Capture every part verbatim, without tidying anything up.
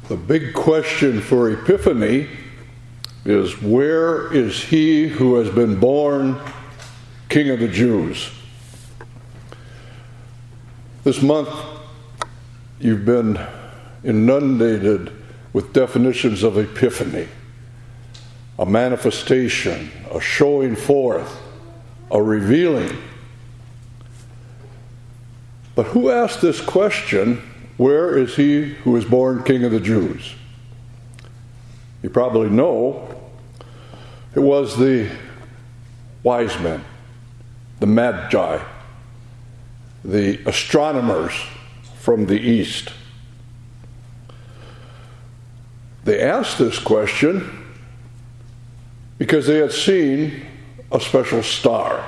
The big question for Epiphany is, where is he who has been born King of the Jews? This month, you've been inundated with definitions of Epiphany. A manifestation, a showing forth, a revealing. But who asked this question, where is he who is born King of the Jews? You probably know it was the wise men, the magi, the astronomers from the east. They asked this question because they had seen a special star.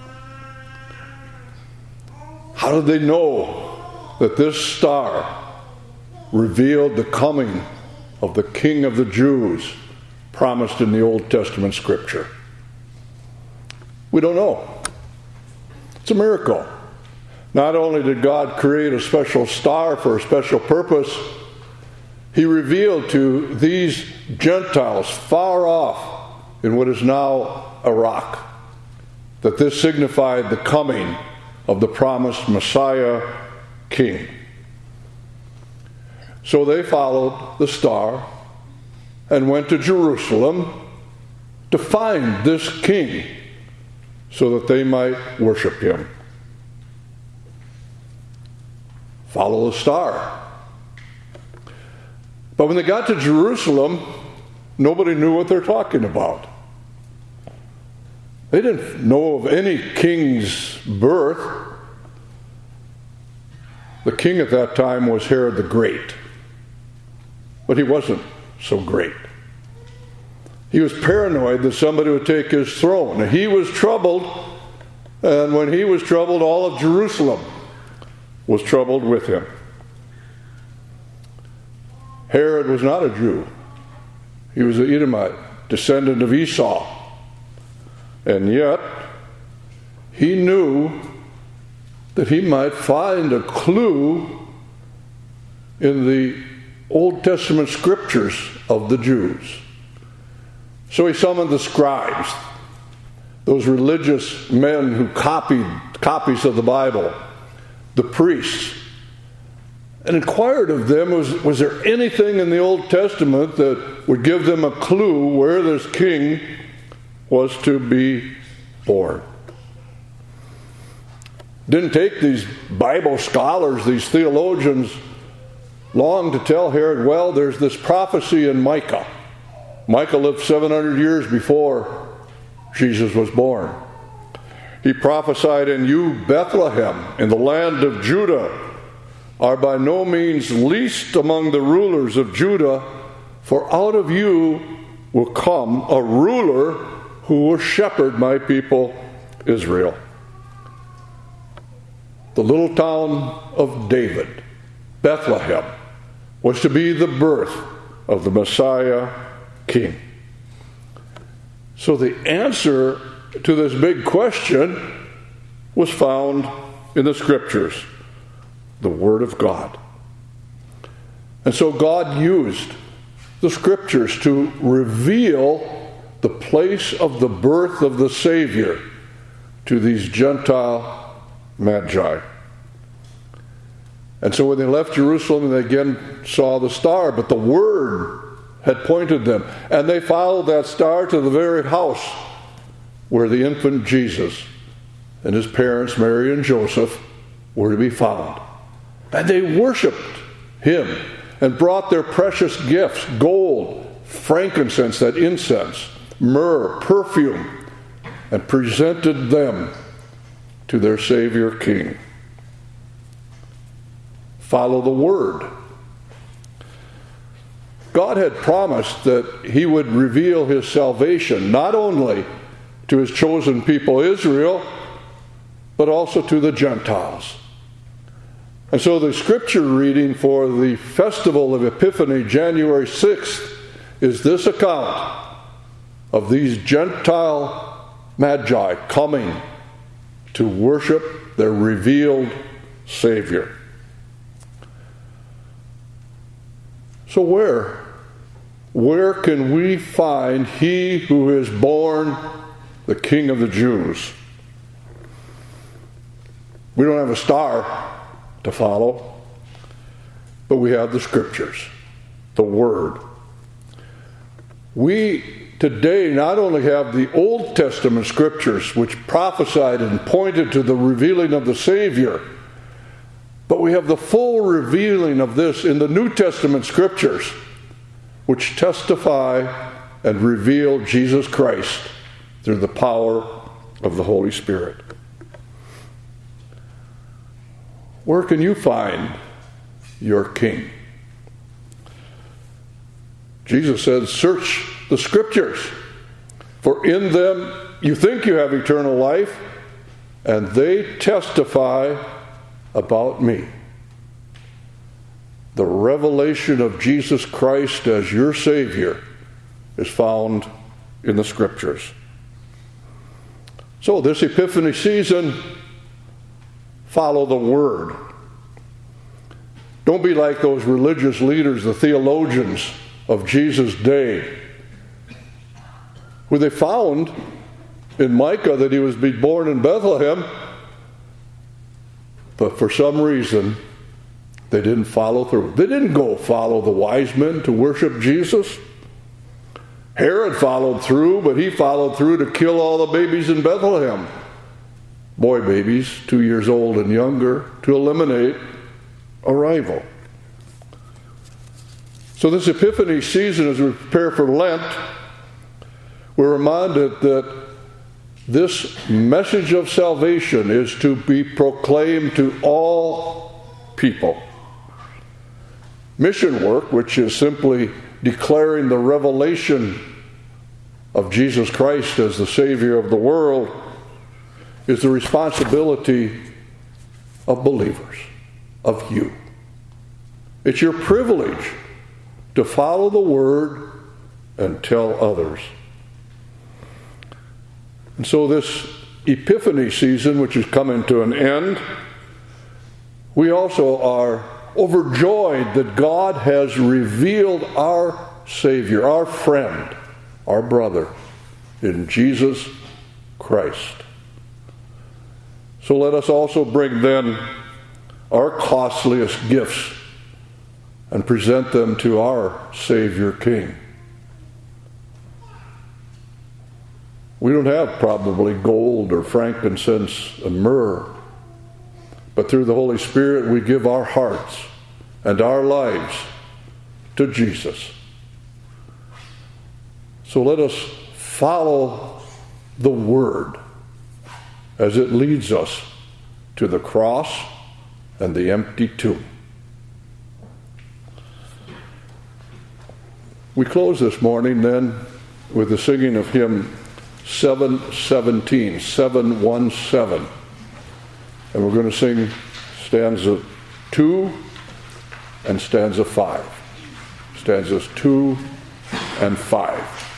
How did they know that this star revealed the coming of the King of the Jews promised in the Old Testament Scripture? We don't know. It's a miracle. Not only did God create a special star for a special purpose, he revealed to these Gentiles far off in what is now Iraq that this signified the coming of the promised Messiah King. So they followed the star and went to Jerusalem to find this king so that they might worship him. Follow the star. But when they got to Jerusalem, nobody knew what they're talking about. They didn't know of any king's birth. The king at that time was Herod the Great. But he wasn't so great. He was paranoid that somebody would take his throne. He was troubled, and when he was troubled, all of Jerusalem was troubled with him. Herod was not a Jew. He was an Edomite, descendant of Esau. And yet, he knew that he might find a clue in the Old Testament scriptures of the Jews. So he summoned the scribes, those religious men who copied copies of the Bible, the priests, and inquired of them, was, was there anything in the Old Testament that would give them a clue where this king was to be born? Didn't take these Bible scholars, these theologians, long to tell Herod, well, there's this prophecy in Micah. Micah lived seven hundred years before Jesus was born. He prophesied, "And you, Bethlehem, in the land of Judah, are by no means least among the rulers of Judah, for out of you will come a ruler who will shepherd my people Israel." The little town of David, Bethlehem, was to be the birth of the Messiah King. So the answer to this big question was found in the Scriptures, the Word of God. And so God used the Scriptures to reveal the place of the birth of the Savior to these Gentile magi. And so when they left Jerusalem, they again saw the star, but the Word had pointed them. And they followed that star to the very house where the infant Jesus and his parents, Mary and Joseph, were to be found. And they worshiped him and brought their precious gifts, gold, frankincense, that incense, myrrh, perfume, and presented them to their Savior King. Follow the Word. God had promised that he would reveal his salvation not only to his chosen people Israel, but also to the Gentiles. And so the scripture reading for the festival of Epiphany, January sixth, is this account of these Gentile magi coming to worship their revealed Savior. So where? Where can we find he who is born the King of the Jews? We don't have a star to follow, but we have the Scriptures, the Word. We today not only have the Old Testament Scriptures, which prophesied and pointed to the revealing of the Savior, but we have the full revealing of this in the New Testament Scriptures, which testify and reveal Jesus Christ through the power of the Holy Spirit. Where can you find your King? Jesus said, search the Scriptures, for in them you think you have eternal life, and they testify about me. The revelation of Jesus Christ as your Savior is found in the Scriptures. So this Epiphany season, follow the Word. Don't be like those religious leaders, the theologians of Jesus' day, who they found in Micah that he was be born in Bethlehem, but for some reason they didn't follow through. They didn't go follow the wise men to worship Jesus. Herod followed through, but he followed through to kill all the babies in Bethlehem. Boy babies, two years old and younger, to eliminate a rival. So this Epiphany season, as we prepare for Lent, we're reminded that this message of salvation is to be proclaimed to all people. Mission work, which is simply declaring the revelation of Jesus Christ as the Savior of the world, is the responsibility of believers, of you. It's your privilege to follow the Word and tell others. And so this Epiphany season, which is coming to an end, we also are overjoyed that God has revealed our Savior, our friend, our brother, in Jesus Christ. So let us also bring then our costliest gifts and present them to our Savior King. We don't have probably gold or frankincense and myrrh, but through the Holy Spirit we give our hearts and our lives to Jesus. So let us follow the Word as it leads us to the cross and the empty tomb. We close this morning then with the singing of hymn seven seventeen, seven one seven. And we're going to sing stanza two and stanza five. Stanzas two and five.